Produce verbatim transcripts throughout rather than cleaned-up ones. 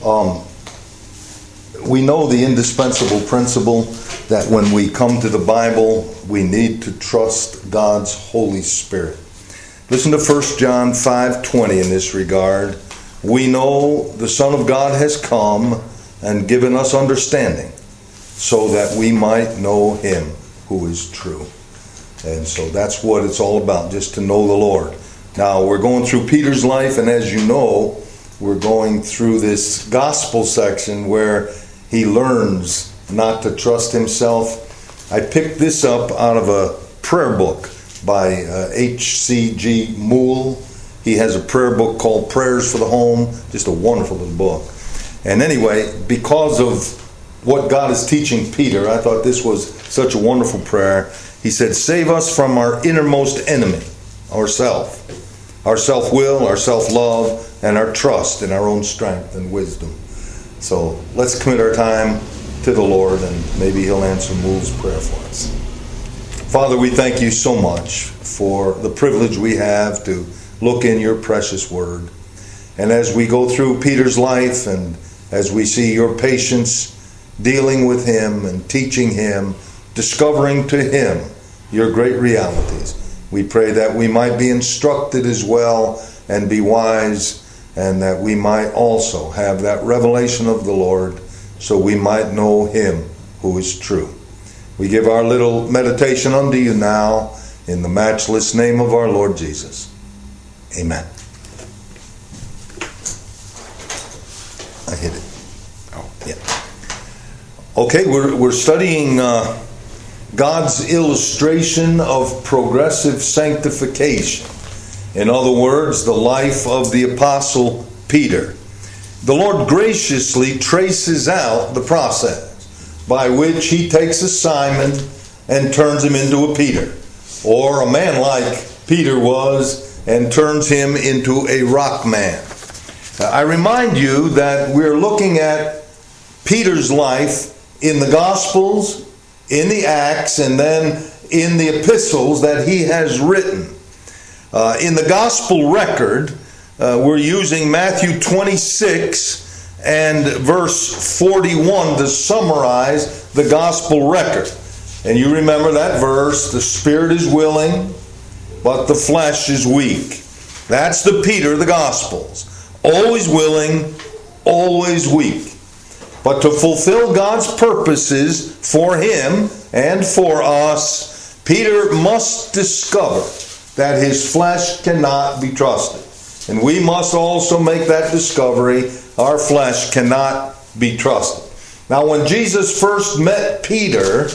Um, we know the indispensable principle that when we come to the Bible, we need to trust God's Holy Spirit. Listen to First John five twenty in this regard. We know the Son of God has come and given us understanding so that we might know Him who is true. And so that's what it's all about, just to know the Lord. Now, we're going through Peter's life, and as you know, we're going through this gospel section where he learns not to trust himself. I picked this up out of a prayer book by uh, H C G Moule. He has a prayer book called Prayers for the Home, just a wonderful little book. And anyway, because of what God is teaching Peter, I thought this was such a wonderful prayer. He said, save us from our innermost enemy, ourself, our self-will, our self-love, and our trust in our own strength and wisdom. So let's commit our time to the Lord, and maybe He'll answer Moule's prayer for us. Father, we thank You so much for the privilege we have to look in Your precious Word. And as we go through Peter's life, and as we see Your patience dealing with him and teaching him, discovering to him Your great realities, we pray that we might be instructed as well and be wise, and that we might also have that revelation of the Lord so we might know Him who is true. We give our little meditation unto You now in the matchless name of our Lord Jesus. Amen. I hit it. Oh, yeah. Okay, we're we're studying uh, God's illustration of progressive sanctification. In other words, the life of the Apostle Peter. The Lord graciously traces out the process by which He takes a Simon and turns him into a Peter, or a man like Peter was and turns him into a rock man. I remind you that we're looking at Peter's life in the Gospels, in the Acts, and then in the epistles that he has written. Uh, in the Gospel record, uh, we're using Matthew twenty-six and verse forty-one to summarize the Gospel record. And you remember that verse, the spirit is willing, but the flesh is weak. That's the Peter of the Gospels. Always willing, always weak. But to fulfill God's purposes for him and for us, Peter must discover that his flesh cannot be trusted. And we must also make that discovery. Our flesh cannot be trusted. Now, when Jesus first met Peter,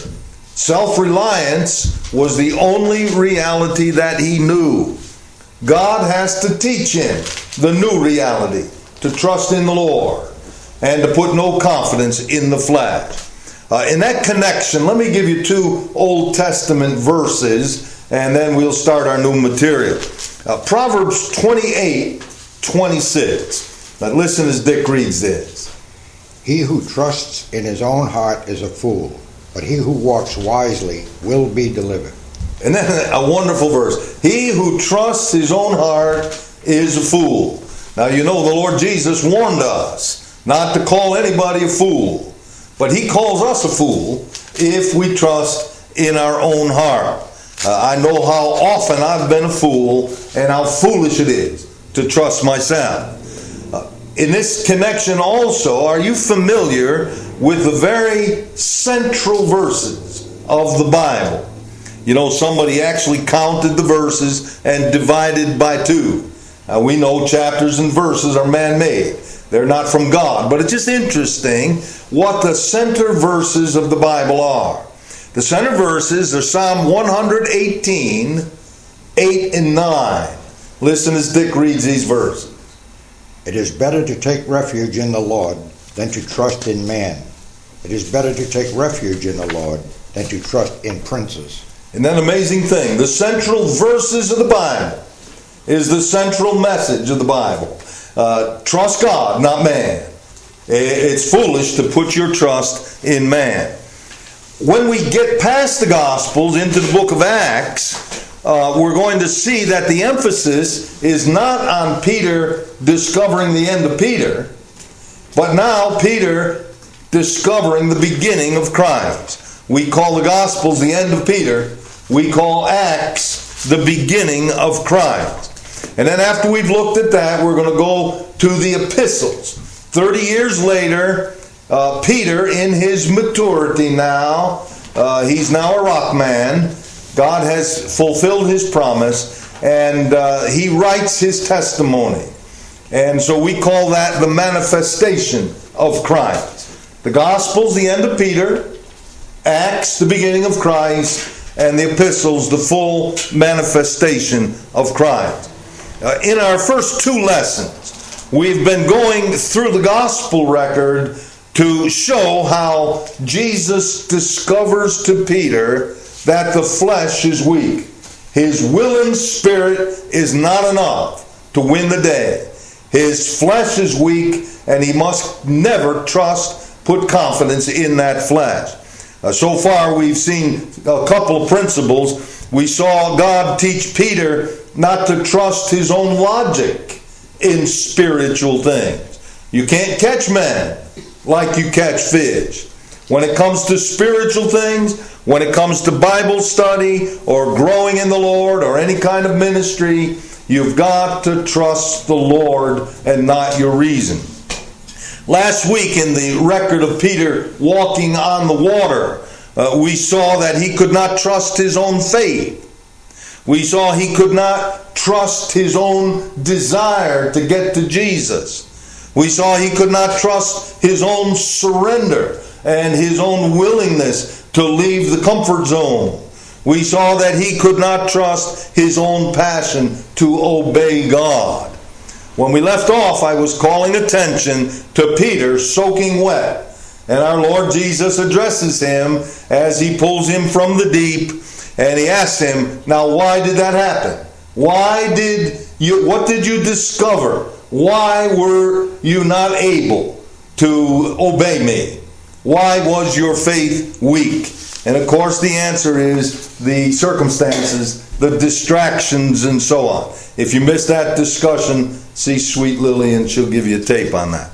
self-reliance was the only reality that he knew. God has to teach him the new reality, to trust in the Lord and to put no confidence in the flesh. Uh, in that connection, let me give you two Old Testament verses, and then we'll start our new material. Uh, Proverbs twenty-eight twenty-six. Now listen as Dick reads this. He who trusts in his own heart is a fool, but he who walks wisely will be delivered. And then a wonderful verse. He who trusts his own heart is a fool. Now you know the Lord Jesus warned us not to call anybody a fool. But He calls us a fool if we trust in our own heart. Uh, I know how often I've been a fool and how foolish it is to trust myself. Uh, in this connection also, are you familiar with the very central verses of the Bible? You know, somebody actually counted the verses and divided by two. Now, we know chapters and verses are man-made. They're not from God. But it's just interesting what the center verses of the Bible are. The center verses are Psalm one eighteen, eight and nine. Listen as Dick reads these verses. It is better to take refuge in the Lord than to trust in man. It is better to take refuge in the Lord than to trust in princes. Isn't that an amazing thing? The central verses of the Bible is the central message of the Bible. Uh, trust God, not man. It's foolish to put your trust in man. When we get past the Gospels into the book of Acts, uh, we're going to see that the emphasis is not on Peter discovering the end of Peter. But now Peter discovering the beginning of Christ. We call the Gospels the end of Peter. We call Acts the beginning of Christ. And then after we've looked at that, we're going to go to the epistles. Thirty years later, uh, Peter, in his maturity now, uh, he's now a rock man. God has fulfilled his promise, and uh, he writes his testimony. And so we call that the manifestation of Christ. The Gospels, the end of Peter. Acts, the beginning of Christ. And the epistles, the full manifestation of Christ. Uh, in our first two lessons, we've been going through the gospel record to show how Jesus discovers to Peter that the flesh is weak. His willing spirit is not enough to win the day. His flesh is weak, and he must never trust, put confidence in that flesh. Uh, so far, we've seen a couple of principles. We saw God teach Peter not to trust his own logic in spiritual things. You can't catch man like you catch fish. When it comes to spiritual things, when it comes to Bible study or growing in the Lord or any kind of ministry, you've got to trust the Lord and not your reason. Last week in the record of Peter walking on the water, uh, we saw that he could not trust his own faith. We saw he could not trust his own desire to get to Jesus. We saw he could not trust his own surrender and his own willingness to leave the comfort zone. We saw that he could not trust his own passion to obey God. When we left off, I was calling attention to Peter soaking wet. And our Lord Jesus addresses him as he pulls him from the deep. And he asks him, now why did that happen? Why did you, what did you discover? Why were you not able to obey me? Why was your faith weak? And of course the answer is the circumstances, the distractions, and so on. If you missed that discussion, see Sweet Lily and she'll give you a tape on that.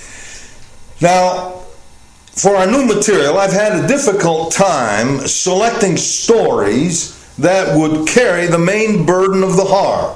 Now, for our new material, I've had a difficult time selecting stories that would carry the main burden of the heart,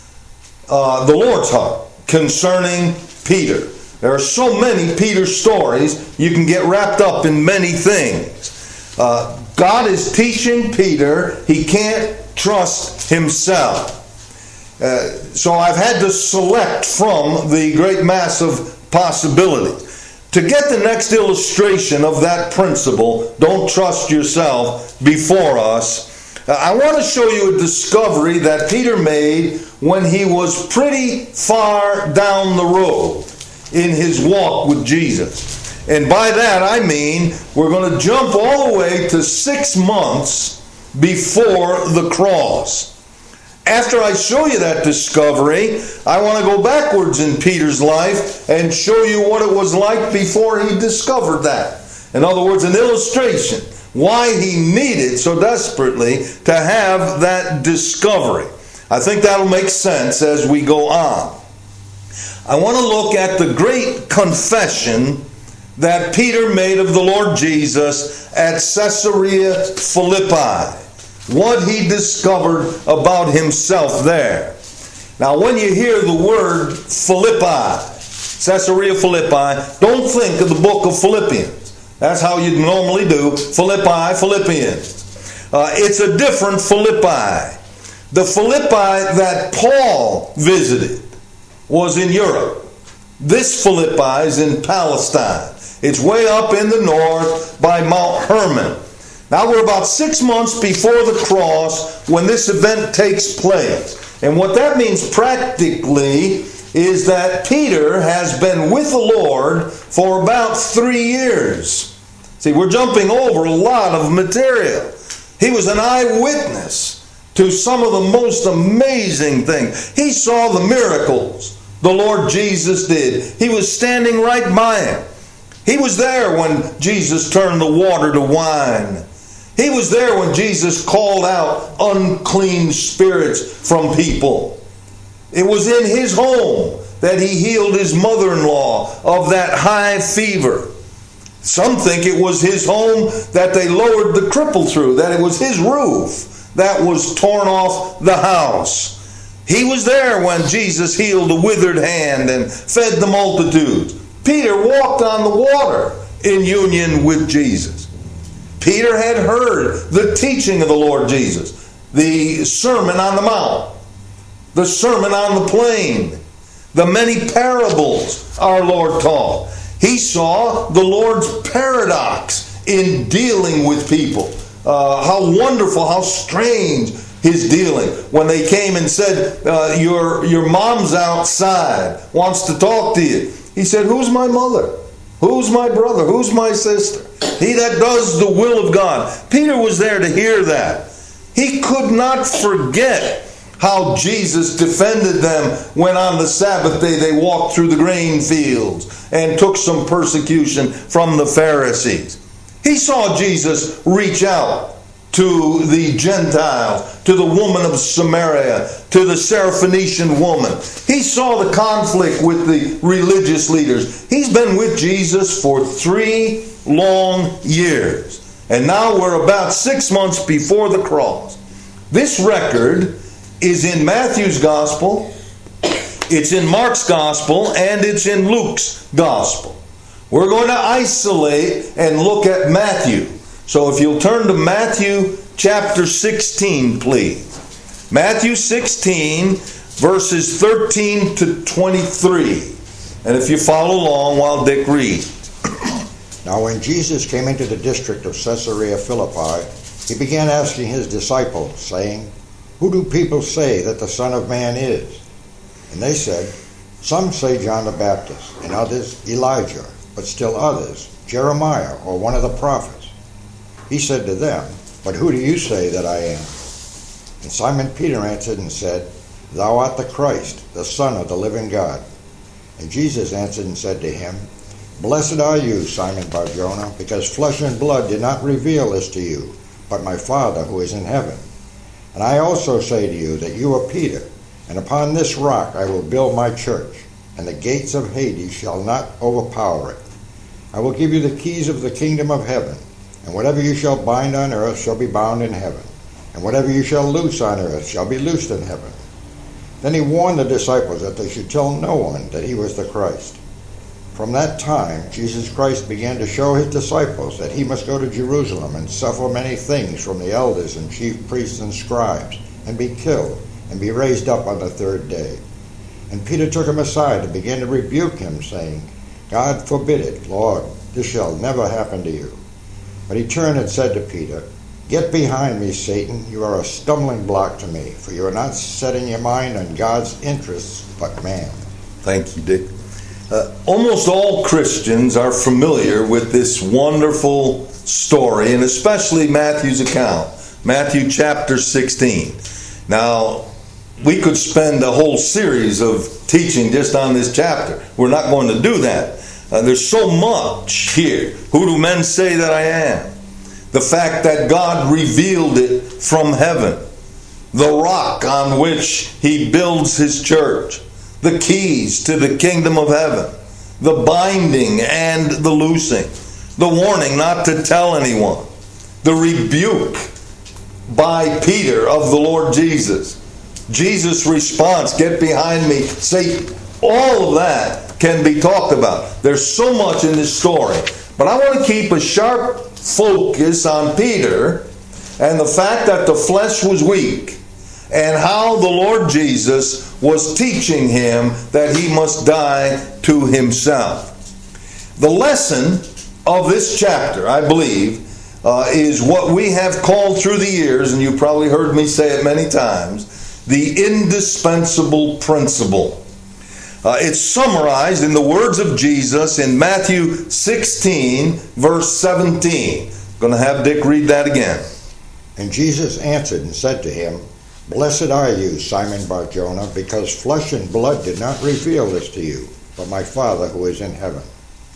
uh, the Lord's heart, concerning Peter. There are so many Peter stories, you can get wrapped up in many things. Uh, God is teaching Peter he can't trust himself. Uh, so I've had to select from the great mass of possibilities. To get the next illustration of that principle, don't trust yourself, before us, uh, I want to show you a discovery that Peter made when he was pretty far down the road in his walk with Jesus. And by that I mean we're going to jump all the way to six months before the cross. After I show you that discovery, I want to go backwards in Peter's life and show you what it was like before he discovered that. In other words, an illustration why he needed so desperately to have that discovery. I think that'll make sense as we go on. I want to look at the great confession that Peter made of the Lord Jesus at Caesarea Philippi. What he discovered about himself there. Now when you hear the word Philippi, Caesarea Philippi, don't think of the book of Philippians. That's how you normally do. Philippi, Philippians. Uh, it's a different Philippi. The Philippi that Paul visited was in Europe. This Philippi is in Palestine. It's way up in the north by Mount Hermon. Now we're about six months before the cross when this event takes place. And what that means practically is that Peter has been with the Lord for about three years. See, we're jumping over a lot of material. He was an eyewitness to some of the most amazing things. He saw the miracles the Lord Jesus did. He was standing right by him. He was there when Jesus turned the water to wine. He was there when Jesus called out unclean spirits from people. It was in his home that he healed his mother-in-law of that high fever. Some think it was his home that they lowered the cripple through, that it was his roof that was torn off the house. He was there when Jesus healed a withered hand and fed the multitudes. Peter walked on the water in union with Jesus. Peter had heard the teaching of the Lord Jesus, the Sermon on the Mount, the Sermon on the Plain, the many parables our Lord taught. He saw the Lord's paradox in dealing with people. Uh, how wonderful, how strange his dealing. When they came and said, uh, your, your mom's outside, wants to talk to you. He said, who's my mother? Who's my brother? Who's my sister? He that does the will of God. Peter was there to hear that. He could not forget how Jesus defended them when on the Sabbath day they walked through the grain fields and took some persecution from the Pharisees. He saw Jesus reach out to the Gentiles, to the woman of Samaria, to the Syrophoenician woman. He saw the conflict with the religious leaders. He's been with Jesus for three long years. And now we're about six months before the cross. This record is in Matthew's Gospel, it's in Mark's Gospel, and it's in Luke's Gospel. We're going to isolate and look at Matthew. So if you'll turn to Matthew chapter sixteen, please. Matthew sixteen, verses thirteen to twenty-three. And if you follow along while Dick reads. Now when Jesus came into the district of Caesarea Philippi, he began asking his disciples, saying, who do people say that the Son of Man is? And they said, some say John the Baptist, and others Elijah, but still others Jeremiah or one of the prophets. He said to them, but who do you say that I am? And Simon Peter answered and said, thou art the Christ, the Son of the living God. And Jesus answered and said to him, blessed are you, Simon Bar-Jonah, because flesh and blood did not reveal this to you, but my Father who is in heaven. And I also say to you that you are Peter, and upon this rock I will build my church, and the gates of Hades shall not overpower it. I will give you the keys of the kingdom of heaven, and whatever you shall bind on earth shall be bound in heaven, and whatever you shall loose on earth shall be loosed in heaven. Then he warned the disciples that they should tell no one that he was the Christ. From that time, Jesus Christ began to show his disciples that he must go to Jerusalem and suffer many things from the elders and chief priests and scribes, and be killed, and be raised up on the third day. And Peter took him aside and began to rebuke him, saying, God forbid it, Lord, this shall never happen to you. But he turned and said to Peter, get behind me, Satan, you are a stumbling block to me, for you are not setting your mind on God's interests, but man. Thank you, Dick. Uh, almost all Christians are familiar with this wonderful story, and especially Matthew's account, Matthew chapter sixteen. Now, we could spend a whole series of teaching just on this chapter. We're not going to do that. Uh, there's so much here. Who do men say that I am? The fact that God revealed it from heaven. The rock on which he builds his church. The keys to the kingdom of heaven, the binding and the loosing, the warning not to tell anyone, the rebuke by Peter of the Lord Jesus, Jesus' response, get behind me, Satan. All of that can be talked about. There's so much in this story, but I want to keep a sharp focus on Peter and the fact that the flesh was weak, and how the Lord Jesus was teaching him that he must die to himself. The lesson of this chapter, I believe, uh, is what we have called through the years, and you've probably heard me say it many times, the indispensable principle. Uh, it's summarized in the words of Jesus in Matthew sixteen, verse seventeen. I'm going to have Dick read that again. And Jesus answered and said to him, blessed are you, Simon Bar-Jonah, because flesh and blood did not reveal this to you, but my Father who is in heaven.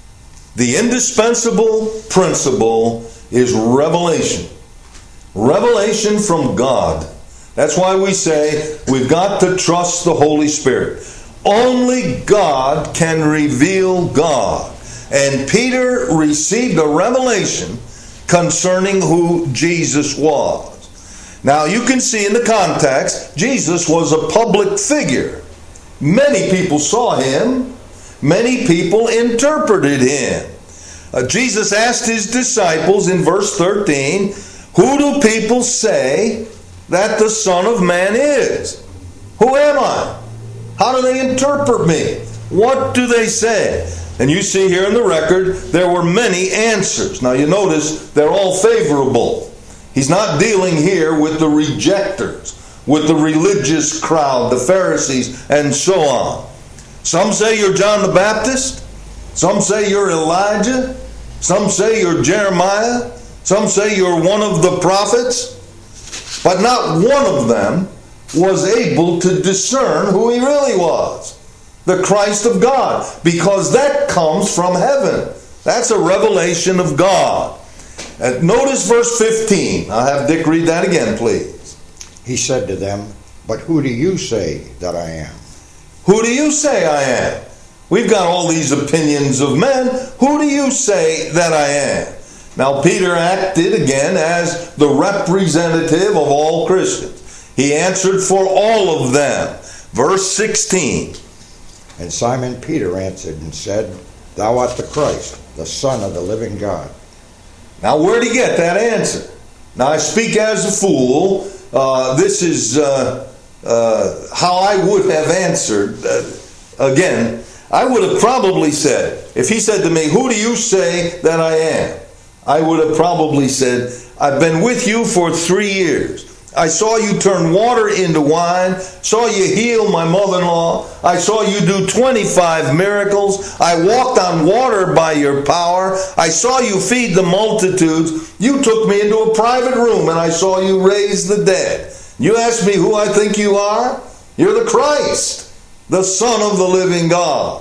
The indispensable principle is revelation. Revelation from God. That's why we say we've got to trust the Holy Spirit. Only God can reveal God. And Peter received a revelation concerning who Jesus was. Now you can see in the context, Jesus was a public figure. Many people saw him. Many people interpreted him. Uh, Jesus asked his disciples in verse thirteen, "Who do people say that the Son of Man is? Who am I? How do they interpret me? What do they say?" And you see here in the record, there were many answers. Now you notice they're all favorable. He's not dealing here with the rejectors, with the religious crowd, the Pharisees, and so on. Some say you're John the Baptist. Some say you're Elijah. Some say you're Jeremiah. Some say you're one of the prophets. But not one of them was able to discern who he really was, the Christ of God, because that comes from heaven. That's a revelation of God. And notice verse fifteen. I'll have Dick read that again, please. He said to them, "But who do you say that I am?" Who do you say I am? We've got all these opinions of men. Who do you say that I am? Now Peter acted again as the representative of all Christians. He answered for all of them. Verse sixteen. And Simon Peter answered and said, "Thou art the Christ, the Son of the living God." Now where did he get that answer? Now I speak as a fool. Uh, this is uh, uh, how I would have answered. Uh, again, I would have probably said, if he said to me, "Who do you say that I am?" I would have probably said, "I've been with you for three years. I saw you turn water into wine, saw you heal my mother-in-law. I saw you do twenty-five miracles. I walked on water by your power. I saw you feed the multitudes. You took me into a private room and I saw you raise the dead. You ask me who I think you are? You're the Christ, the Son of the living God."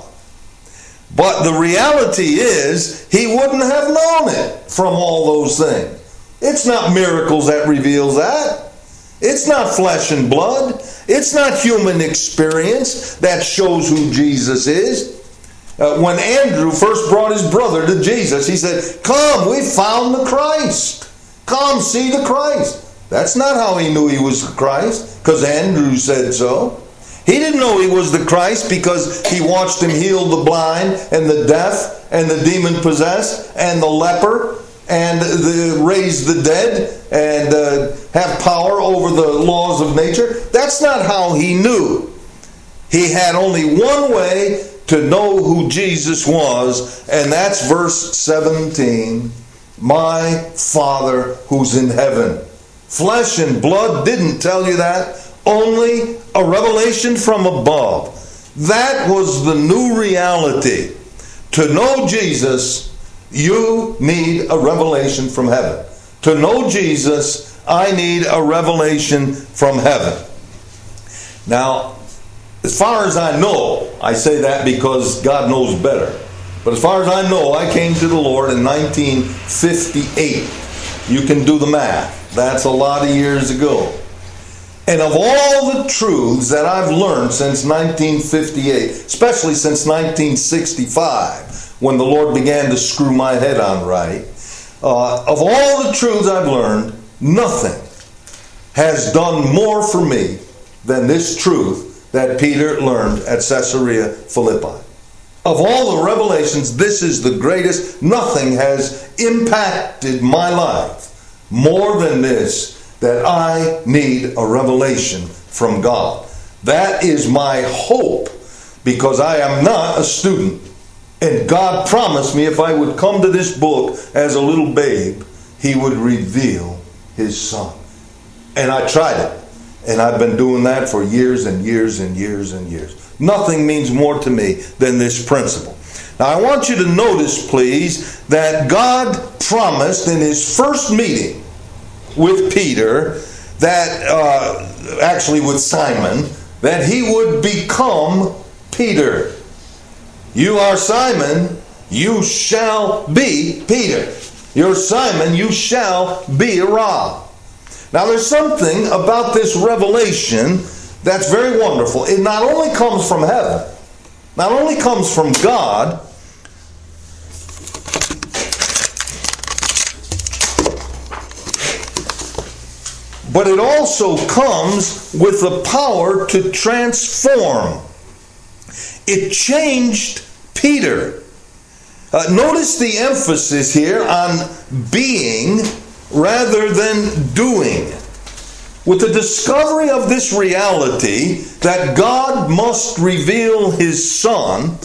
But the reality is, he wouldn't have known it from all those things. It's not miracles that reveals that. It's not flesh and blood. It's not human experience that shows who Jesus is. Uh, when Andrew first brought his brother to Jesus, he said, "Come, we found the Christ. Come, see the Christ." That's not how he knew he was the Christ, because Andrew said so. He didn't know he was the Christ because he watched him heal the blind and the deaf and the demon-possessed and the leper and the, raise the dead and uh, have power over the laws of nature. That's not how he knew. He had only one way to know who Jesus was, and that's verse seventeen. "My Father who's in heaven." Flesh and blood didn't tell you that. Only a revelation from above. That was the new reality. To know Jesus, you need a revelation from heaven. To know Jesus, I need a revelation from heaven. Now, as far as I know, I say that because God knows better. But as far as I know, I came to the Lord in nineteen fifty-eight. You can do the math. That's a lot of years ago. And of all the truths that I've learned since nineteen fifty-eight, especially since nineteen sixty-five, when the Lord began to screw my head on right, uh, of all the truths I've learned, nothing has done more for me than this truth that Peter learned at Caesarea Philippi. Of all the revelations, this is the greatest. Nothing has impacted my life more than this, that I need a revelation from God. That is my hope, because I am not a student. And God promised me if I would come to this book as a little babe, He would reveal His Son. And I tried it. And I've been doing that for years and years and years and years. Nothing means more to me than this principle. Now I want you to notice, please, that God promised in His first meeting with Peter, that uh, actually with Simon, that he would become Peter. "You are Simon, you shall be Peter. You're Simon, you shall be a rock." Now there's something about this revelation that's very wonderful. It not only comes from heaven, not only comes from God, but it also comes with the power to transform. It changed Peter. Uh, notice the emphasis here on being rather than doing. With the discovery of this reality that God must reveal His Son,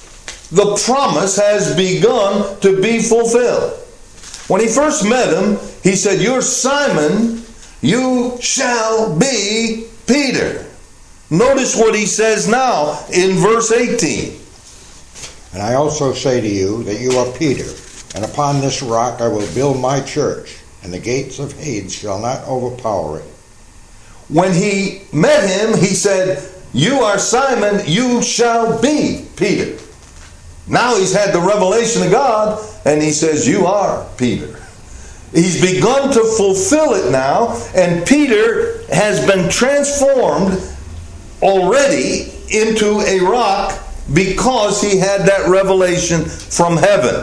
the promise has begun to be fulfilled. When he first met him, he said, "You're Simon, you shall be Peter." Notice what he says now in verse eighteen. "And I also say to you that you are Peter, and upon this rock I will build my church, and the gates of Hades shall not overpower it." When he met him, he said, "You are Simon, you shall be Peter." Now he's had the revelation of God, and he says, "You are Peter." He's begun to fulfill it now, and Peter has been transformed already into a rock because he had that revelation from heaven.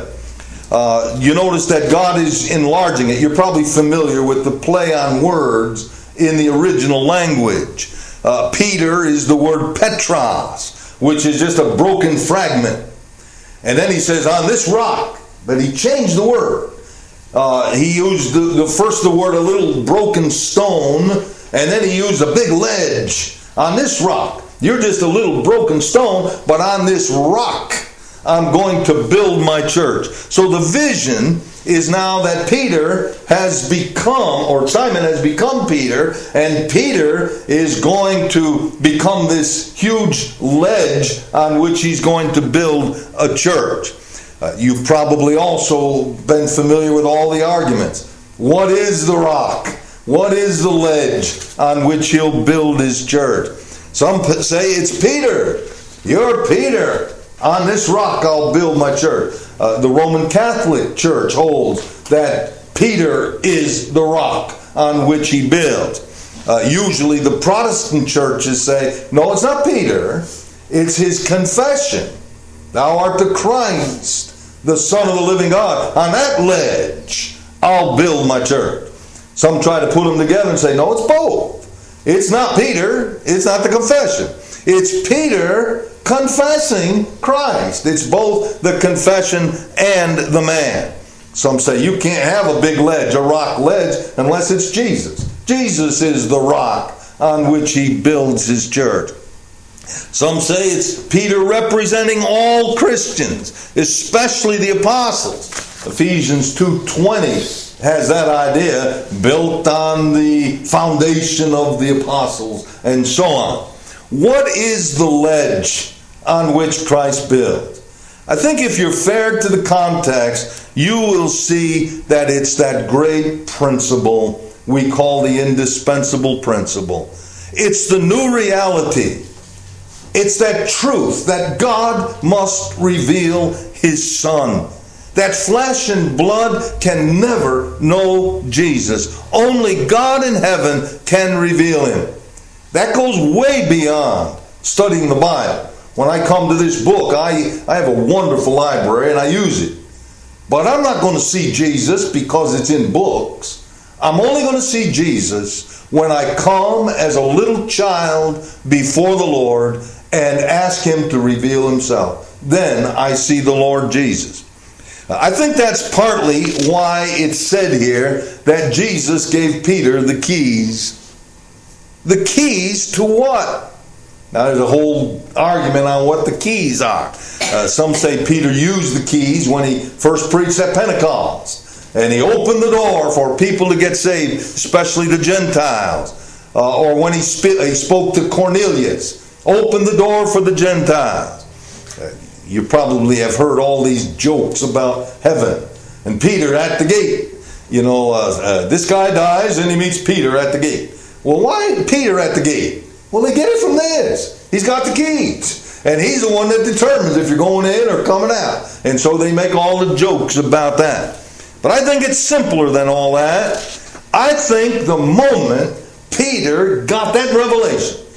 Uh, you notice that God is enlarging it. You're probably familiar with the play on words in the original language. Uh, Peter is the word Petros, which is just a broken fragment. And then he says, "On this rock," but he changed the word. Uh, he used the, the first the word a little broken stone, and then he used a big ledge. "On this rock." You're just a little broken stone, but on this rock I'm going to build my church. So the vision is now that Peter has become, or Simon has become Peter, and Peter is going to become this huge ledge on which he's going to build a church. Uh, you've probably also been familiar with all the arguments. What is the rock? What is the ledge on which he'll build his church? Some say it's Peter. You're Peter. On this rock I'll build my church. Uh, the Roman Catholic Church holds that Peter is the rock on which he builds. Uh, usually the Protestant churches say, no, it's not Peter. It's his confession. "Thou art the Christ, the Son of the living God. On that ledge I'll build my church." Some try to put them together and say, no, it's both. It's not Peter. It's not the confession. It's Peter confessing Christ. It's both the confession and the man. Some say you can't have a big ledge, a rock ledge, unless it's Jesus. Jesus is the rock on which he builds his church. Some say it's Peter representing all Christians, especially the apostles. Ephesians two twenty has that idea, built on the foundation of the apostles, and so on. What is the ledge on which Christ built? I think if you're fair to the context, you will see that it's that great principle we call the indispensable principle. It's the new reality. It's that truth that God must reveal his Son. That flesh and blood can never know Jesus. Only God in heaven can reveal him. That goes way beyond studying the Bible. When I come to this book, I, I have a wonderful library and I use it. But I'm not going to see Jesus because it's in books. I'm only going to see Jesus when I come as a little child before the Lord and ask him to reveal himself. Then I see the Lord Jesus. I think that's partly why it's said here that Jesus gave Peter the keys. The keys to what? Now there's a whole argument on what the keys are. Uh, some say Peter used the keys when he first preached at Pentecost. And he opened the door for people to get saved, especially the Gentiles. Uh, or when he, sp- he spoke to Cornelius. Opened the door for the Gentiles. Uh, You probably have heard all these jokes about heaven. And Peter at the gate. You know, uh, uh, this guy dies and he meets Peter at the gate. Well, why Peter at the gate? Well, they get it from this. He's got the keys. And he's the one that determines if you're going in or coming out. And so they make all the jokes about that. But I think it's simpler than all that. I think the moment Peter got that revelation,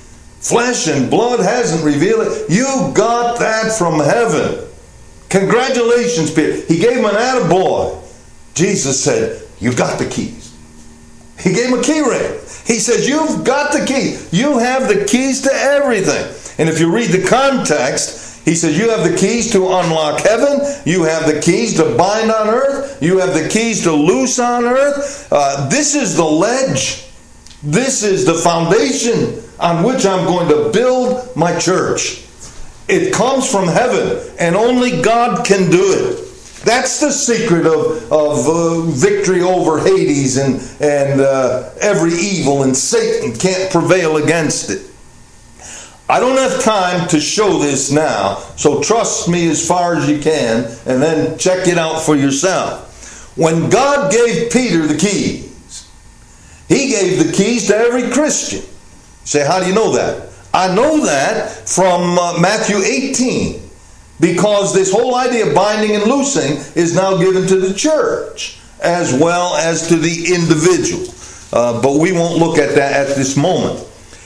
Flesh and blood hasn't revealed it. You got that from heaven. Congratulations, Peter. He gave him an attaboy. Jesus said, you got the keys. He gave him a key ring. He says, you've got the key. You have the keys to everything. And if you read the context, he says, you have the keys to unlock heaven. You have the keys to bind on earth. You have the keys to loose on earth. Uh, this is the ledge. This is the foundation on which I'm going to build my church. It comes from heaven, and only God can do it. That's the secret of, of uh, victory over Hades and, and uh, every evil, and Satan can't prevail against it. I don't have time to show this now, so trust me as far as you can, and then check it out for yourself. When God gave Peter the keys, He gave the keys to every Christian. You say, how do you know that? I know that from uh, Matthew eighteen, because this whole idea of binding and loosing is now given to the church as well as to the individual. Uh, but we won't look at that at this moment.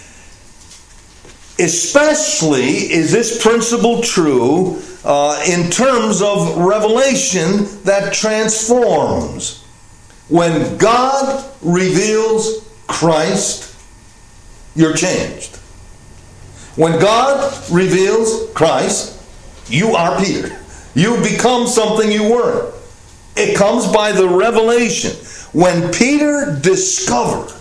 Especially is this principle true uh, in terms of revelation that transforms. When God reveals Christ, you're changed. When God reveals Christ, you are Peter. You become something you weren't. It comes by the revelation. When Peter discovered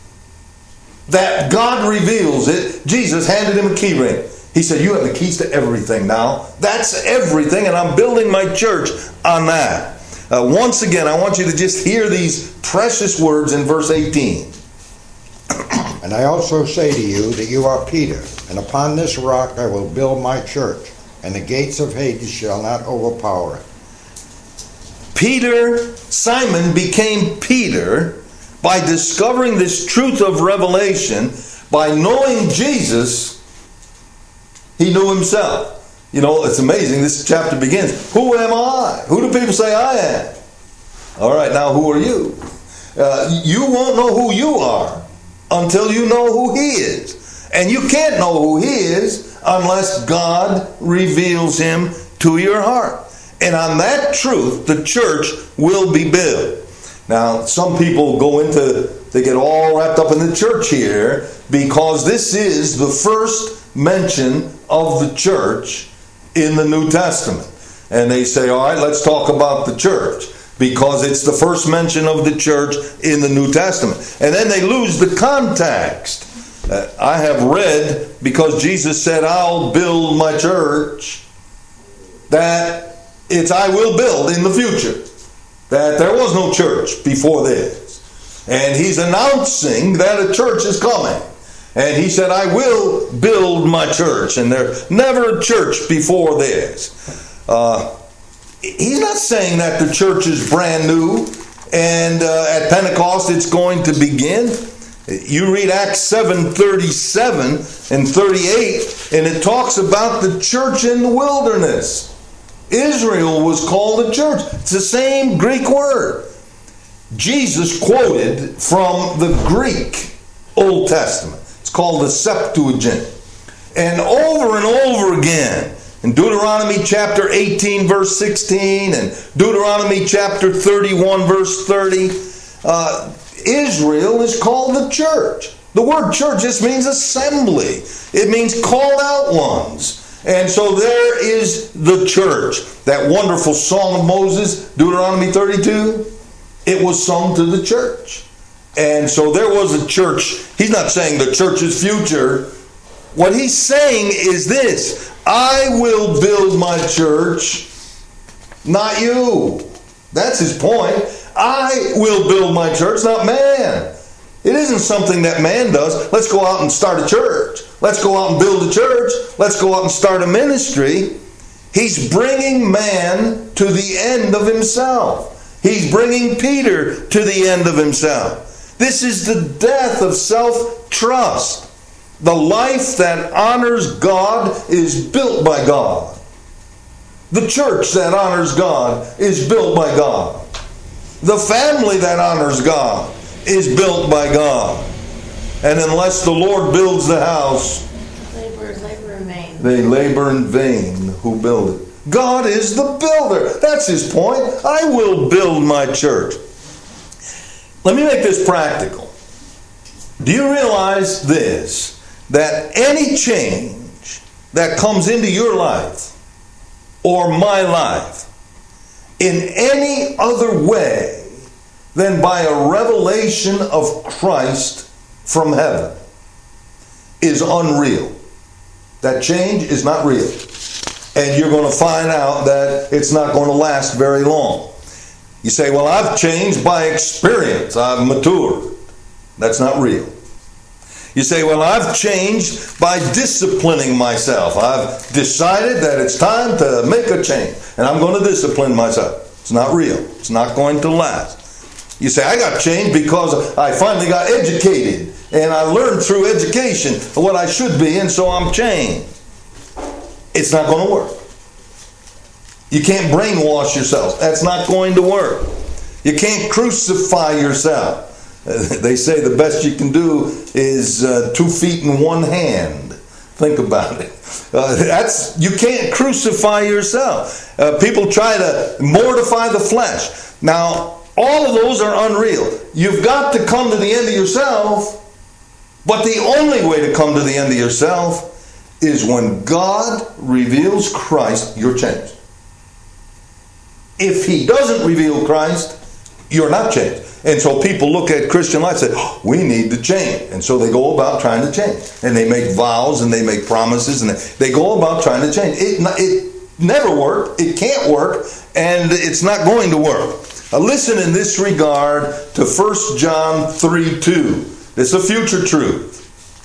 that God reveals it, Jesus handed him a key ring. He said, you have the keys to everything now. That's everything, and I'm building my church on that. Uh, once again, I want you to just hear these precious words in verse eighteen. And I also say to you that you are Peter, and upon this rock I will build my church, and the gates of Hades shall not overpower it. Peter, Simon became Peter by discovering this truth of revelation. By knowing Jesus, he knew himself. You know, it's amazing. This chapter begins, who am I? Who do people say I am? All right, now who are you? Uh, you won't know who you are until you know who he is. And you can't know who he is unless God reveals him to your heart. And on that truth, the church will be built. Now, some people go into, they get all wrapped up in the church here because this is the first mention of the church in the New Testament. And they say, all right, let's talk about the church, because it's the first mention of the church in the New Testament. And then they lose the context. Uh, I have read, because Jesus said, I'll build my church, that it's I will build in the future. That there was no church before this. And he's announcing that a church is coming. And he said, I will build my church. And there's never a church before this. Uh, he's not saying that the church is brand new and uh, at Pentecost it's going to begin. You read Acts seven thirty-seven and thirty-eight, and it talks about the church in the wilderness. Israel was called a church. It's the same Greek word. Jesus quoted from the Greek Old Testament. It's called the Septuagint. And over and over again, in Deuteronomy chapter eighteen, verse sixteen, and Deuteronomy chapter thirty-one, verse thirty, uh, Israel is called the church. The word church just means assembly. It means called out ones. And so there is the church. That wonderful song of Moses, Deuteronomy thirty-two, it was sung to the church. And so there was a church. He's not saying the church is future. What he's saying is this: I will build my church, not you. That's his point. I will build my church, not man. It isn't something that man does. Let's go out and start a church. Let's go out and build a church. Let's go out and start a ministry. He's bringing man to the end of himself. He's bringing Peter to the end of himself. This is the death of self-trust. The life that honors God is built by God. The church that honors God is built by God. The family that honors God is built by God. And unless the Lord builds the house, they labor in vain who build it. God is the builder. That's his point. I will build my church. Let me make this practical. Do you realize this? That any change that comes into your life or my life in any other way than by a revelation of Christ from heaven is unreal. That change is not real. And you're going to find out that it's not going to last very long. You say, well, I've changed by experience. I've matured. That's not real. You say, well, I've changed by disciplining myself. I've decided that it's time to make a change, and I'm going to discipline myself. It's not real. It's not going to last. You say, I got changed because I finally got educated, and I learned through education what I should be, and so I'm changed. It's not going to work. You can't brainwash yourself. That's not going to work. You can't crucify yourself. They say the best you can do is uh, two feet in one hand. Think about it. Uh, that's you can't crucify yourself. Uh, people try to mortify the flesh. Now, all of those are unreal. You've got to come to the end of yourself, but the only way to come to the end of yourself is when God reveals Christ, you're changed. If he doesn't reveal Christ, you're not changed. And so people look at Christian life and say, oh, we need to change. And so they go about trying to change. And they make vows and they make promises and they, they go about trying to change. It, it never worked. It can't work. And it's not going to work. Now listen in this regard to First John three two. It's a future truth.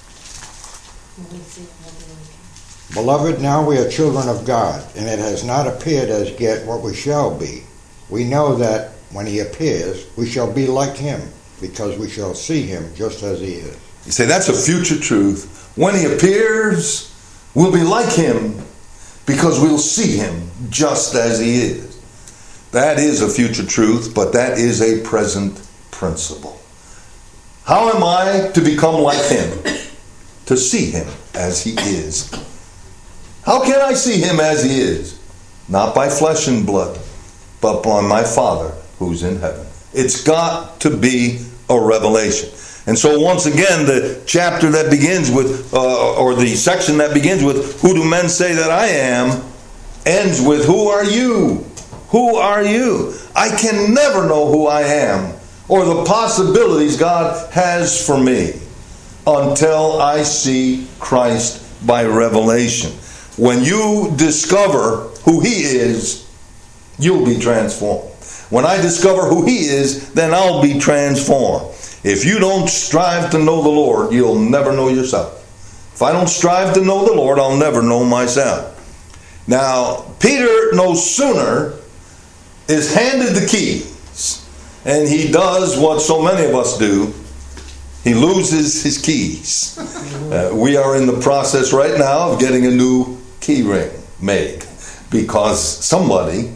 Beloved, now we are children of God, and it has not appeared as yet what we shall be. We know that when he appears, we shall be like him, because we shall see him just as he is. You say, that's a future truth. When he appears, we'll be like him, because we'll see him just as he is. That is a future truth, but that is a present principle. How am I to become like him? To see him as he is. How can I see him as he is? Not by flesh and blood, but by my Father who's in heaven. It's got to be a revelation. And so once again, the chapter that begins with, uh, or the section that begins with, who do men say that I am, ends with, who are you? Who are you? I can never know who I am or the possibilities God has for me until I see Christ by revelation. When you discover who he is, you'll be transformed. When I discover who he is, then I'll be transformed. If you don't strive to know the Lord, you'll never know yourself. If I don't strive to know the Lord, I'll never know myself. Now, Peter no sooner is handed the keys, and he does what so many of us do. He loses his keys. Uh, we are in the process right now of getting a new key ring made because somebody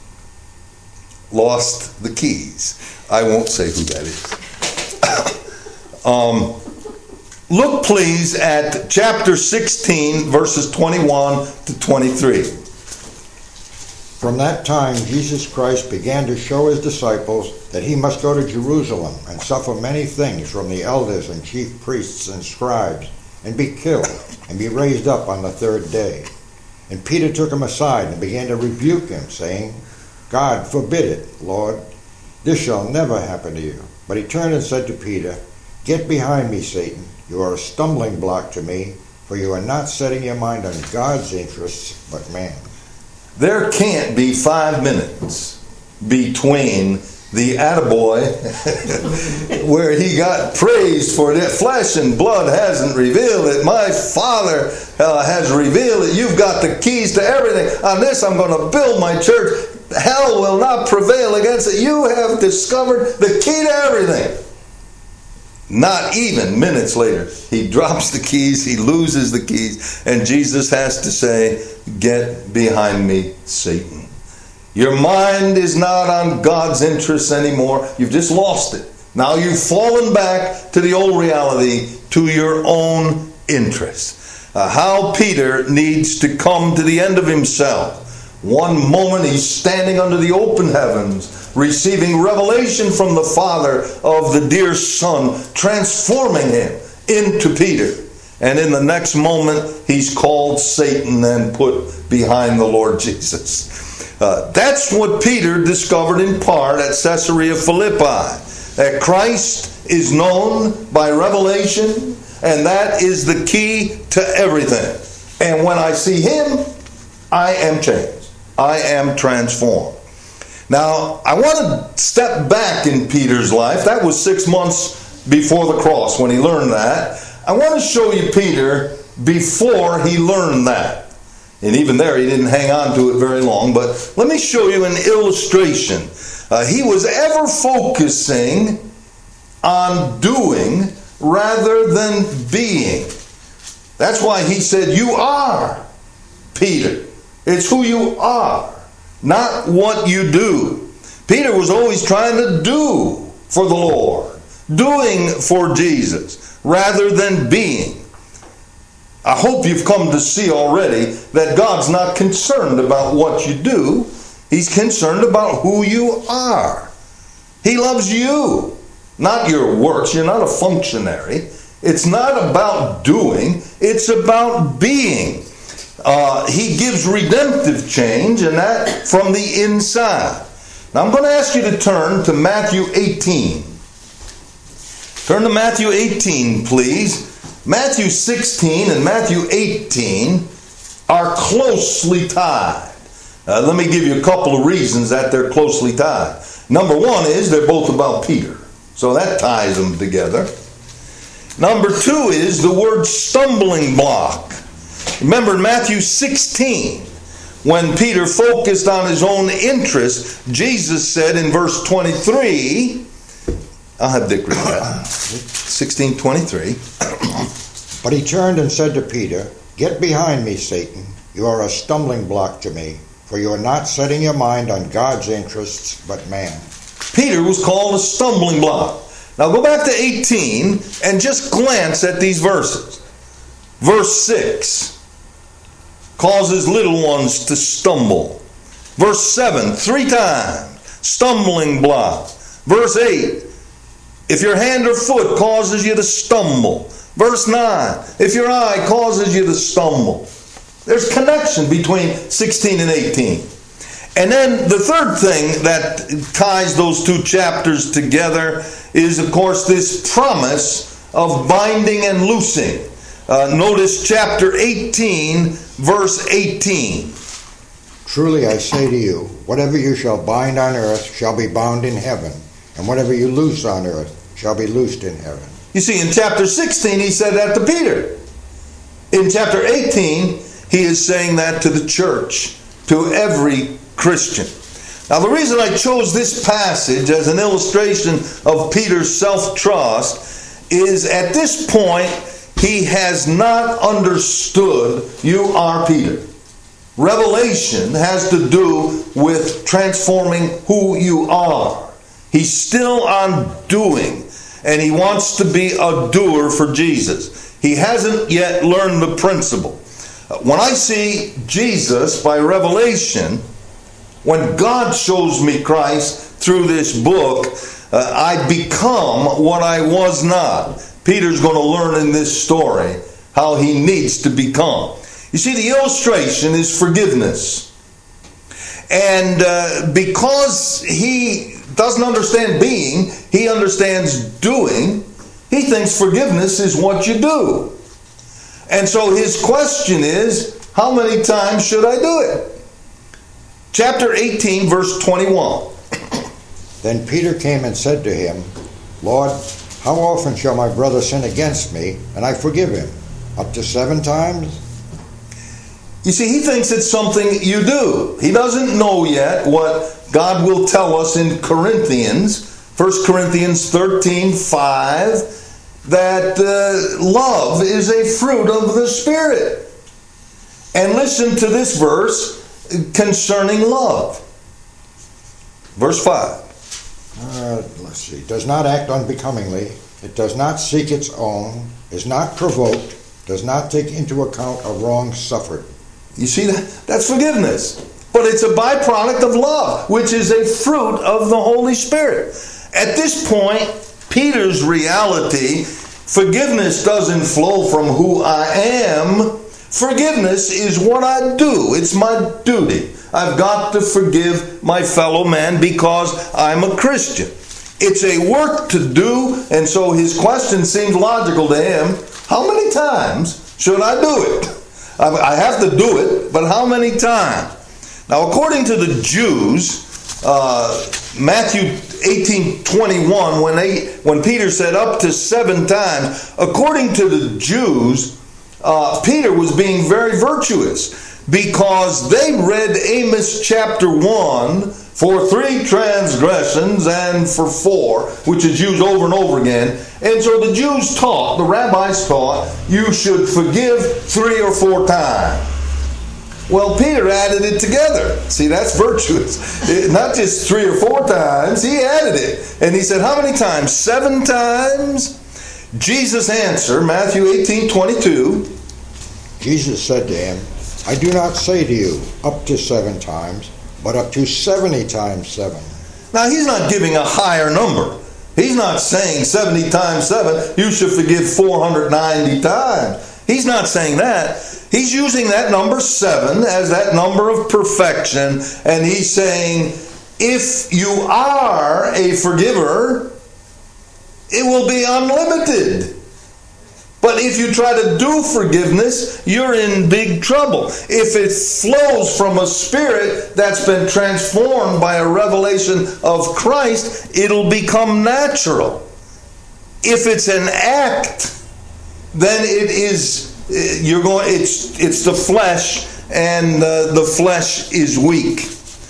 lost the keys. I won't say who that is. um, look please at chapter sixteen, verses twenty-one to twenty-three. From that time, Jesus Christ began to show his disciples that he must go to Jerusalem and suffer many things from the elders and chief priests and scribes, and be killed, and be raised up on the third day. And Peter took him aside and began to rebuke him, saying, God forbid it, Lord. This shall never happen to you. But he turned and said to Peter, Get behind me, Satan. You are a stumbling block to me, for you are not setting your mind on God's interests, but man. There can't be five minutes between the attaboy where he got praised for it. Flesh and blood hasn't revealed it. My Father uh, has revealed it. You've got the keys to everything. On this I'm going to build my church. Hell will not prevail against it. You have discovered the key to everything. Not even minutes later, he drops the keys, he loses the keys, and Jesus has to say, Get behind me, Satan. Your mind is not on God's interests anymore. You've just lost it. Now you've fallen back to the old reality, to your own interests. uh, how Peter needs to come to the end of himself. One moment he's standing under the open heavens, receiving revelation from the Father of the dear Son, transforming him into Peter. And in the next moment, he's called Satan and put behind the Lord Jesus. Uh, that's what Peter discovered in part at Caesarea Philippi. That Christ is known by revelation, and that is the key to everything. And when I see him, I am changed. I am transformed. Now, I want to step back in Peter's life. That was six months before the cross when he learned that. I want to show you Peter before he learned that. And even there, he didn't hang on to it very long. But let me show you an illustration. Uh, he was ever focusing on doing rather than being. That's why he said, "You are Peter." It's who you are, not what you do. Peter was always trying to do for the Lord, doing for Jesus, rather than being. I hope you've come to see already that God's not concerned about what you do. He's concerned about who you are. He loves you, not your works. You're not a functionary. It's not about doing. It's about being. Uh, he gives redemptive change, and that from the inside. Now I'm going to ask you to turn to Matthew eighteen. Turn to Matthew eighteen, please. Matthew sixteen and Matthew eighteen are closely tied. Uh, let me give you a couple of reasons that they're closely tied. Number one is they're both about Peter, so that ties them together. Number two is the word stumbling block. Remember in Matthew sixteen, when Peter focused on his own interest, Jesus said in verse twenty-three, I'll have Dick read that, sixteen twenty-three. But he turned and said to Peter, "Get behind me, Satan. You are a stumbling block to me, for you are not setting your mind on God's interests, but man." Peter was called a stumbling block. Now go back to eighteen and just glance at these verses. Verse six causes little ones to stumble. Verse seven, three times, stumbling block. Verse eight, if your hand or foot causes you to stumble. Verse nine, if your eye causes you to stumble. There's connection between sixteen and eighteen. And then the third thing that ties those two chapters together is, of course, this promise of binding and loosing. Uh, notice chapter eighteen, verse eighteen. "Truly I say to you, whatever you shall bind on earth shall be bound in heaven, and whatever you loose on earth shall be loosed in heaven." You see, in chapter sixteen, he said that to Peter. In chapter eighteen, he is saying that to the church, to every Christian. Now, the reason I chose this passage as an illustration of Peter's self-trust is at this point, he has not understood you are Peter. Revelation has to do with transforming who you are. He's still on doing, and he wants to be a doer for Jesus. He hasn't yet learned the principle. When I see Jesus by revelation, when God shows me Christ through this book, uh, I become what I was not. Peter's going to learn in this story how he needs to become. You see, the illustration is forgiveness. And uh, because he doesn't understand being, he understands doing. He thinks forgiveness is what you do. And so his question is, how many times should I do it? Chapter eighteen, verse twenty-one. Then Peter came and said to him, "Lord, how often shall my brother sin against me, and I forgive him? Up to seven times?" You see, he thinks it's something you do. He doesn't know yet what God will tell us in Corinthians, First Corinthians thirteen, five, that uh, love is a fruit of the Spirit. And listen to this verse concerning love. Verse five. Uh, let's see. "Does not act unbecomingly. It does not seek its own. Is not provoked. does not take into account a wrong suffered. You see, that? That's forgiveness. But it's a byproduct of love, which is a fruit of the Holy Spirit. At this point, Peter's reality, forgiveness doesn't flow from who I am. Forgiveness is what I do. It's my duty. I've got to forgive my fellow man because I'm a Christian. It's a work to do, and so his question seems logical to him. How many times should I do it? I have to do it, but how many times? Now, according to the Jews, uh, Matthew eighteen twenty-one, when they when Peter said up to seven times, according to the Jews, uh, Peter was being very virtuous because they read Amos chapter one for three transgressions and for four, which is used over and over again. And so the Jews taught, the rabbis taught, you should forgive three or four times. Well, Peter added it together. See, that's virtuous. It, not just three or four times, he added it. And he said, how many times? Seven times? Jesus answered, Matthew eighteen twenty-two. Jesus said to him, I do not say to you, up to seven times, but up to seventy times seven. Now, he's not giving a higher number. He's not saying seventy times seven, you should forgive four hundred ninety times. He's not saying that. He's using that number seven as that number of perfection, and he's saying, if you are a forgiver, it will be unlimited. But if you try to do forgiveness, you're in big trouble. If it flows from a spirit that's been transformed by a revelation of Christ, it'll become natural. If it's an act, then it is you're going. It's it's the flesh, and uh, the flesh is weak.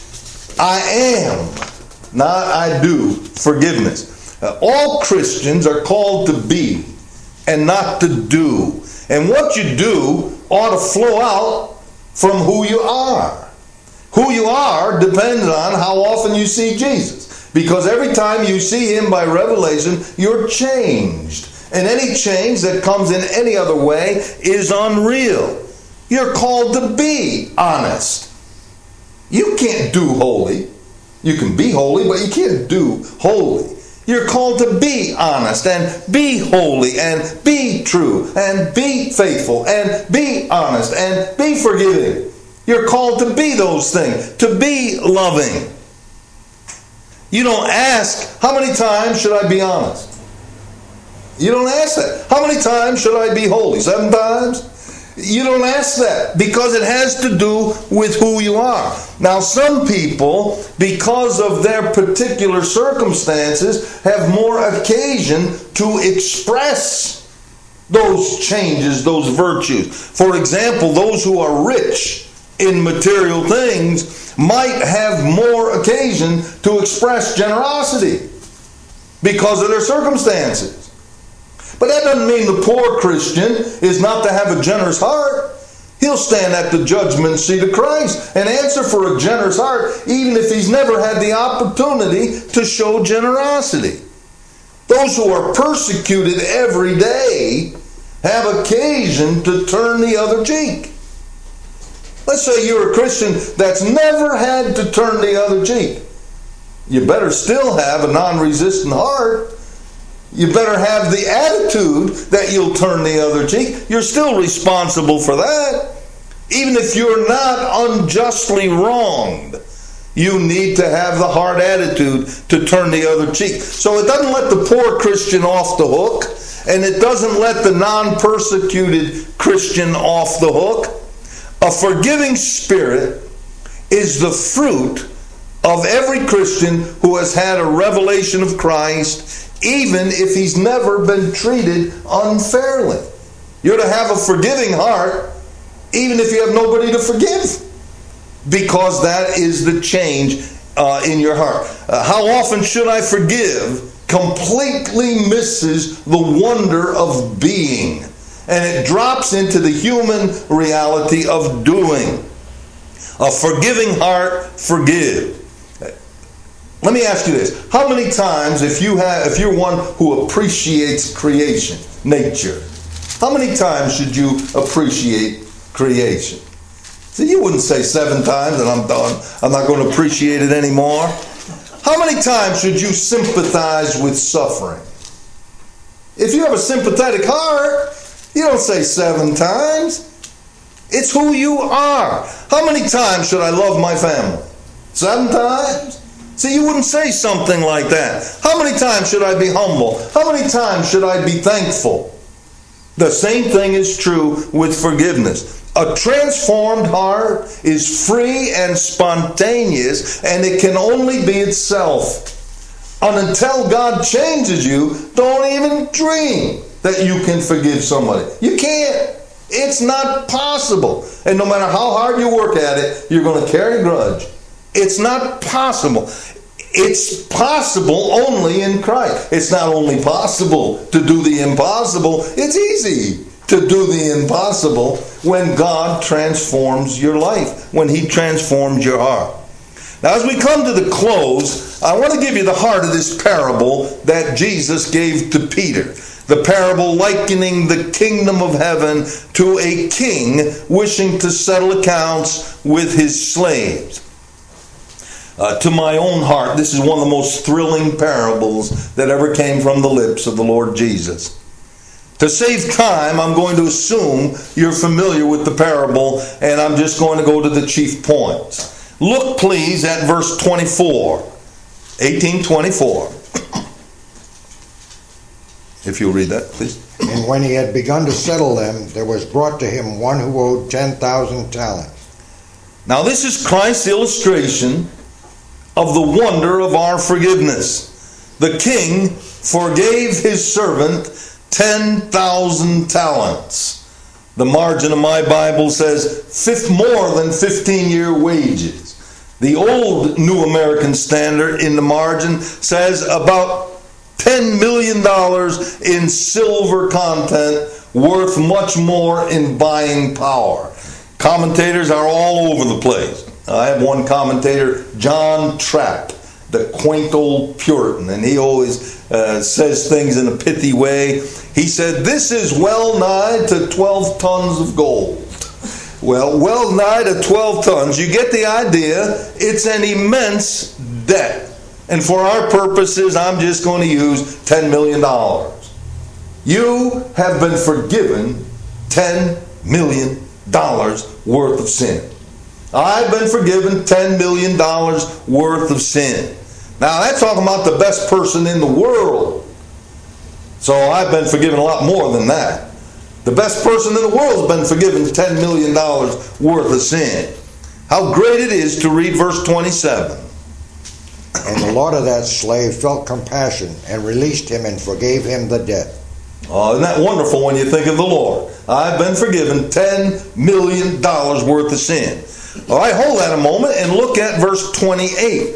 I am, not I do, forgiveness. Uh, all Christians are called to be and not to do. And what you do ought to flow out from who you are. Who you are depends on how often you see Jesus. Because every time you see him by revelation, you're changed. And any change that comes in any other way is unreal. You're called to be honest. You can't do holy. You can be holy, but you can't do holy. You're called to be honest and be holy and be true and be faithful and be honest and be forgiving. You're called to be those things, to be loving. You don't ask, how many times should I be honest? You don't ask that. How many times should I be holy? Seven times? You don't ask that because it has to do with who you are. Now, some people, because of their particular circumstances, have more occasion to express those changes, those virtues. For example, those who are rich in material things might have more occasion to express generosity because of their circumstances. But that doesn't mean the poor Christian is not to have a generous heart. He'll stand at the judgment seat of Christ and answer for a generous heart, even if he's never had the opportunity to show generosity. Those who are persecuted every day have occasion to turn the other cheek. Let's say you're a Christian that's never had to turn the other cheek. You better still have a non-resistant heart. You better have the attitude that you'll turn the other cheek. You're still responsible for that. Even if you're not unjustly wronged, you need to have the hard attitude to turn the other cheek. So it doesn't let the poor Christian off the hook, and it doesn't let the non-persecuted Christian off the hook. A forgiving spirit is the fruit of every Christian who has had a revelation of Christ, even if he's never been treated unfairly. You're to have a forgiving heart, even if you have nobody to forgive, because that is the change uh, in your heart. Uh, how often should I forgive completely misses the wonder of being, and it drops into the human reality of doing. A forgiving heart, forgive. Let me ask you this. How many times, if you have, if you're one who appreciates creation, nature, How many times should you appreciate creation? See, you wouldn't say seven times and I'm done. I'm not going to appreciate it anymore. How many times should you sympathize with suffering? If you have a sympathetic heart, you don't say seven times. It's who you are. How many times should I love my family? Seven times? See, you wouldn't say something like that. How many times should I be humble? How many times should I be thankful? The same thing is true with forgiveness. A transformed heart is free and spontaneous, and it can only be itself. And until God changes you, don't even dream that you can forgive somebody. You can't. It's not possible. And no matter how hard you work at it, you're going to carry a grudge. It's not possible. It's possible only in Christ. It's not only possible to do the impossible, it's easy to do the impossible when God transforms your life, when He transforms your heart. Now, as we come to the close, I want to give you the heart of this parable that Jesus gave to Peter. The parable likening the kingdom of heaven to a king wishing to settle accounts with his slaves. Uh, to my own heart, this is one of the most thrilling parables that ever came from the lips of the Lord Jesus. To save time, I'm going to assume you're familiar with the parable, and I'm just going to go to the chief points. Look, please, at verse twenty-four. eighteen twenty-four. If you'll read that, please. And when he had begun to settle them, there was brought to him one who owed ten thousand talents. Now this is Christ's illustration of the wonder of our forgiveness. The king forgave his servant ten thousand talents. The margin of my Bible says fifth, more than fifteen-year wages. The old New American Standard in the margin says about ten million dollars in silver content, worth much more in buying power. Commentators are all over the place. I have one commentator, John Trapp, the quaint old Puritan, and he always uh, says things in a pithy way. He said, this is well nigh to twelve tons of gold. Well, well nigh to twelve tons. You get the idea. It's an immense debt. And for our purposes, I'm just going to use ten million dollars. You have been forgiven ten million dollars worth of sin. I've been forgiven ten million dollars worth of sin. Now, that's talking about the best person in the world. So I've been forgiven a lot more than that. The best person in the world has been forgiven ten million dollars worth of sin. How great it is to read verse twenty-seven. And the Lord of that slave felt compassion and released him and forgave him the debt. Oh, isn't that wonderful when you think of the Lord? I've been forgiven ten million dollars worth of sin. All right, hold that a moment and look at verse twenty-eight.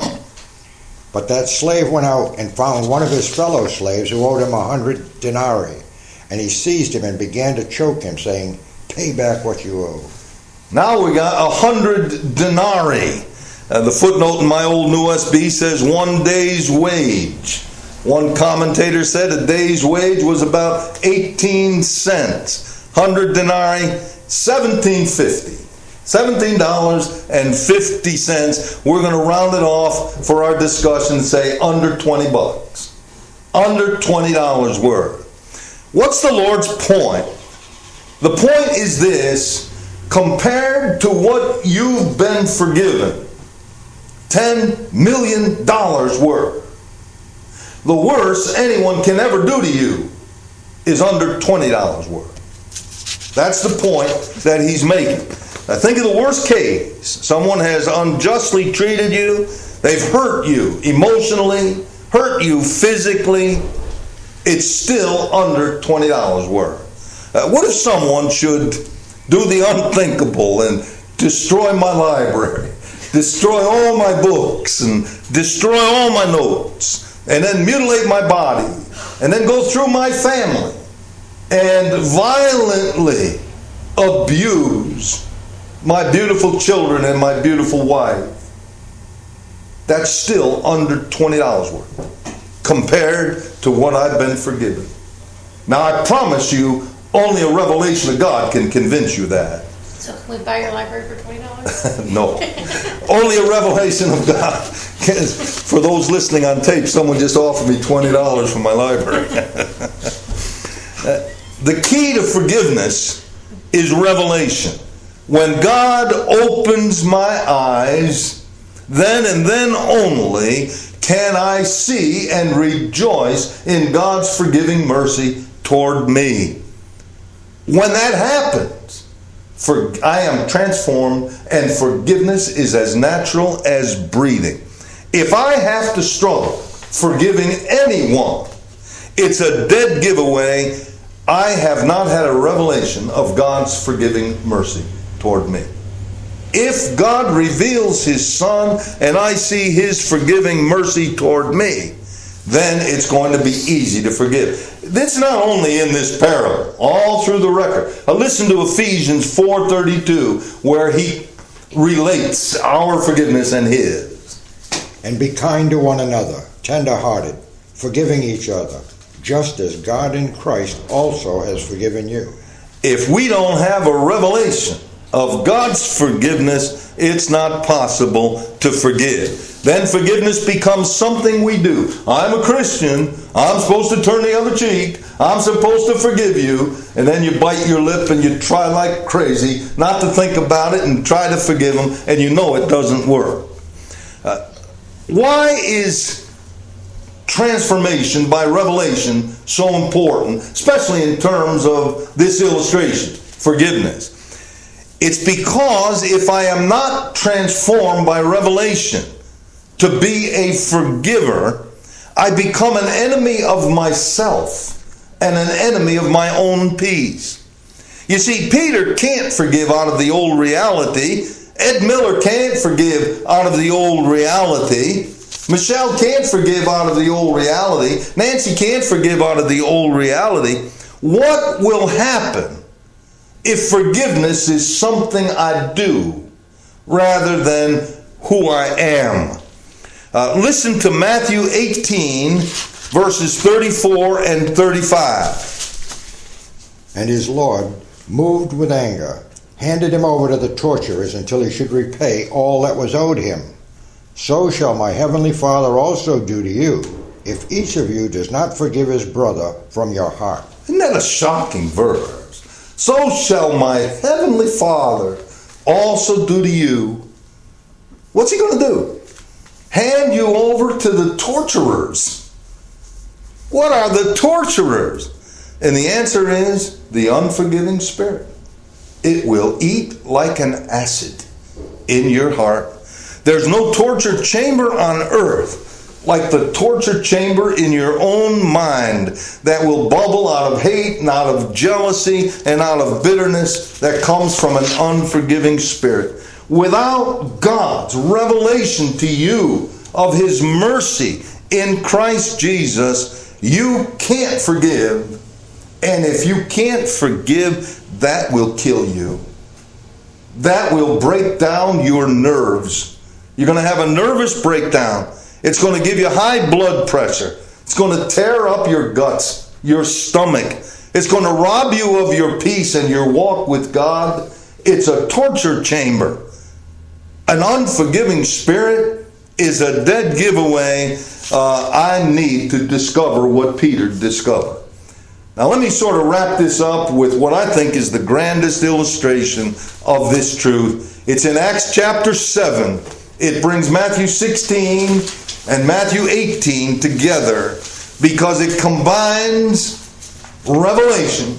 But that slave went out and found one of his fellow slaves who owed him a hundred denarii. And he seized him and began to choke him, saying, pay back what you owe. Now we got a hundred denarii. Uh, the footnote in my old New S B says one day's wage. One commentator said a day's wage was about eighteen cents. Hundred denarii, seventeen fifty. seventeen dollars and fifty cents. We're going to round it off for our discussion and say under twenty bucks. Under twenty dollars worth. What's the Lord's point? The point is this: compared to what you've been forgiven, ten million dollars worth. The worst anyone can ever do to you is under twenty dollars worth. That's the point that he's making. Now think of the worst case. Someone has unjustly treated you. They've hurt you emotionally, hurt you physically. It's still under twenty dollars worth. Uh, what if someone should do the unthinkable and destroy my library, destroy all my books, and destroy all my notes, and then mutilate my body, and then go through my family, and violently abuse my beautiful children and my beautiful wife? That's still under twenty dollars worth compared to what I've been forgiven. Now I promise you, Only a revelation of God can convince you that. So can we buy your library for twenty dollars? No. Only a revelation of God. For those listening on tape, someone just offered me twenty dollars for my library. The key to forgiveness is revelation. When God opens my eyes, then and then only can I see and rejoice in God's forgiving mercy toward me. When that happens, for I am transformed, and forgiveness is as natural as breathing. If I have to struggle forgiving anyone, it's a dead giveaway. I have not had a revelation of God's forgiving mercy toward me. If God reveals His Son and I see His forgiving mercy toward me, then it's going to be easy to forgive. It's not only in this parable, all through the record. Now listen to Ephesians four thirty-two, where he relates our forgiveness and His. And be kind to one another, tender-hearted, forgiving each other, just as God in Christ also has forgiven you. If we don't have a revelation of God's forgiveness, it's not possible to forgive. Then forgiveness becomes something we do. I'm a Christian. I'm supposed to turn the other cheek. I'm supposed to forgive you. And then you bite your lip and you try like crazy not to think about it and try to forgive them, and you know it doesn't work. Uh, why is transformation by revelation so important, especially in terms of this illustration, forgiveness? It's because if I am not transformed by revelation to be a forgiver, I become an enemy of myself and an enemy of my own peace. You see, Peter can't forgive out of the old reality. Ed Miller can't forgive out of the old reality. Michelle can't forgive out of the old reality. Nancy can't forgive out of the old reality. What will happen if forgiveness is something I do rather than who I am? Uh, listen to Matthew eighteen, verses thirty-four and thirty-five. And his Lord, moved with anger, handed him over to the torturers until he should repay all that was owed him. So shall my heavenly Father also do to you, if each of you does not forgive his brother from your heart. Isn't that a shocking verse? So shall my heavenly Father also do to you. What's he going to do? Hand you over to the torturers. What are the torturers? And the answer is the unforgiving spirit. It will eat like an acid in your heart. There's no torture chamber on earth like the torture chamber in your own mind that will bubble out of hate and out of jealousy and out of bitterness that comes from an unforgiving spirit. Without God's revelation to you of His mercy in Christ Jesus, you can't forgive. And if you can't forgive, that will kill you. That will break down your nerves. You're going to have a nervous breakdown. It's going to give you high blood pressure. It's going to tear up your guts, your stomach. It's going to rob you of your peace and your walk with God. It's a torture chamber. An unforgiving spirit is a dead giveaway. Uh, I need to discover what Peter discovered. Now let me sort of wrap this up with what I think is the grandest illustration of this truth. It's in Acts chapter seven. It brings Matthew sixteen and Matthew eighteen together because it combines revelation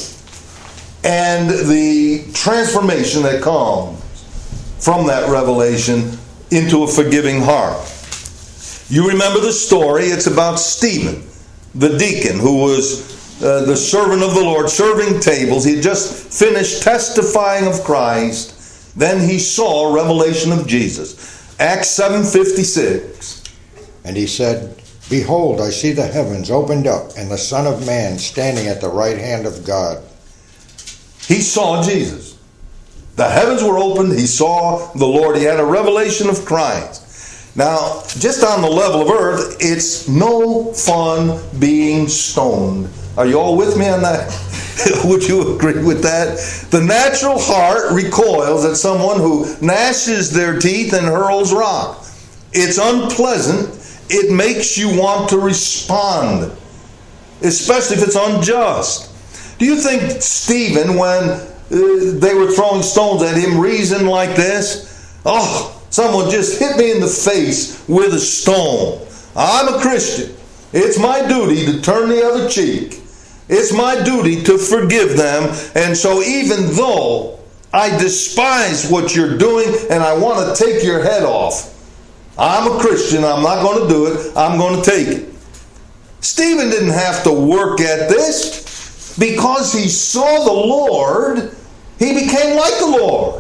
and the transformation that comes from that revelation into a forgiving heart. You remember the story. It's about Stephen, the deacon, who was uh, the servant of the Lord, serving tables. He had just finished testifying of Christ. Then he saw a revelation of Jesus. Acts seven fifty-six. And he said, Behold, I see the heavens opened up, and the Son of Man standing at the right hand of God. He saw Jesus. The heavens were opened. He saw the Lord. He had a revelation of Christ. Now, just on the level of earth, it's no fun being stoned. Are you all with me on that? Would you agree with that? The natural heart recoils at someone who gnashes their teeth and hurls rock. It's unpleasant. It makes you want to respond, especially if it's unjust. Do you think Stephen, when uh, they were throwing stones at him, reasoned like this? Oh, someone just hit me in the face with a stone. I'm a Christian. It's my duty to turn the other cheek. It's my duty to forgive them. And so even though I despise what you're doing and I want to take your head off, I'm a Christian. I'm not going to do it. I'm going to take it. Stephen didn't have to work at this. Because he saw the Lord, he became like the Lord.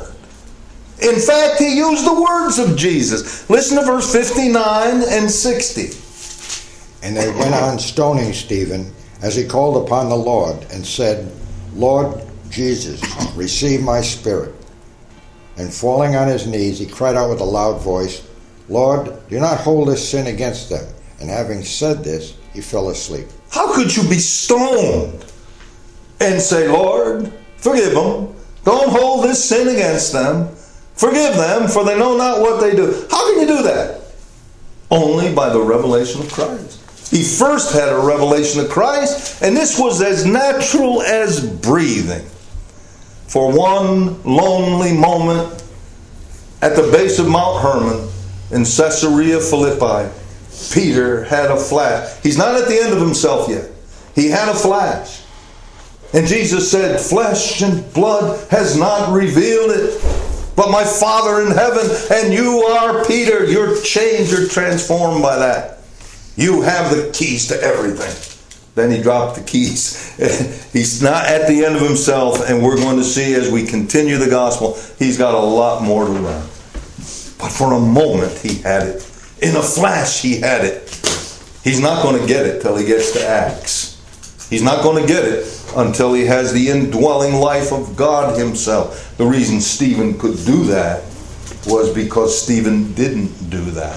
In fact, he used the words of Jesus. Listen to verse fifty-nine and sixty. And they went on stoning Stephen as he called upon the Lord and said, Lord Jesus, receive my spirit. And falling on his knees, he cried out with a loud voice, Lord, do not hold this sin against them. And having said this, he fell asleep. How could you be stoned and say, Lord, forgive them. Don't hold this sin against them. Forgive them, for they know not what they do. How can you do that? Only by the revelation of Christ. He first had a revelation of Christ, and this was as natural as breathing. For one lonely moment at the base of Mount Hermon in Caesarea Philippi, Peter had a flash. He's not at the end of himself yet. He had a flash. And Jesus said, flesh and blood has not revealed it, but my Father in heaven. And you are Peter. You're changed. You're transformed by that. You have the keys to everything. Then he dropped the keys. He's not at the end of himself. And we're going to see as we continue the gospel, he's got a lot more to learn. But for a moment, he had it. In a flash, he had it. He's not going to get it till he gets to Acts. He's not going to get it until he has the indwelling life of God himself. The reason Stephen could do that was because Stephen didn't do that.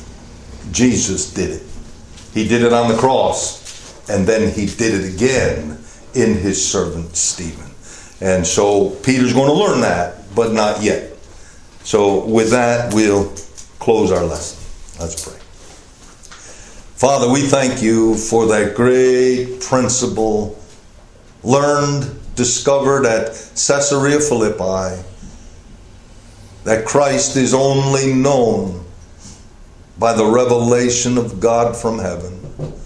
Jesus did it. He did it on the cross, and then he did it again in his servant Stephen. And so Peter's going to learn that, but not yet. So with that, we'll close our lesson. Let's pray. Father, we thank you for that great principle learned, discovered at Caesarea Philippi, that Christ is only known by the revelation of God from heaven.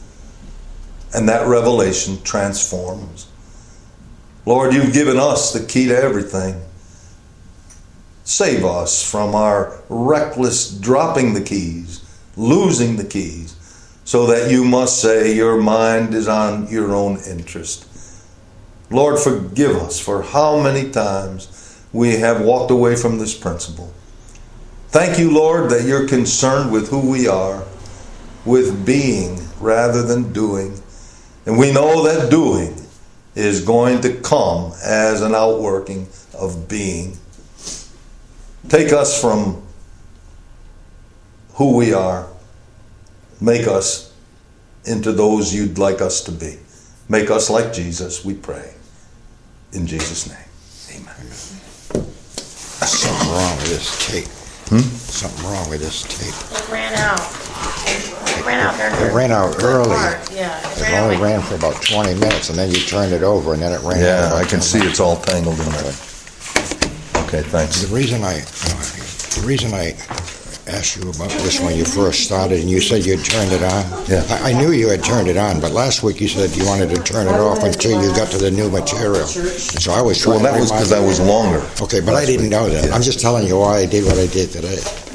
And that revelation transforms. Lord, you've given us the key to everything. Save us from our reckless dropping the keys, losing the keys, so that you must say your mind is on your own interest. Lord, forgive us for how many times we have walked away from this principle. Thank you, Lord, that you're concerned with who we are, with being rather than doing. And we know that doing is going to come as an outworking of being. Take us from who we are. Make us into those you'd like us to be. Make us like Jesus, we pray. In Jesus' name, amen. Something wrong with this tape. Hmm? Something wrong with this tape. It ran out. It ran out during It ran out early. part. Yeah, it It ran only away. ran for about twenty minutes, and then you turned it over, and then it ran out. Yeah, about I can ten see minutes. it's all tangled in there. Okay, thanks. The reason I, the reason I asked you about this when you first started, and you said you'd turned it on. Yeah. I, I knew you had turned it on, but last week you said you wanted to turn it off until you got to the new material. And so I was trying Well, that to was remind because I you. was longer. Okay, but I didn't know that. Yeah. I'm just telling you why I did what I did today.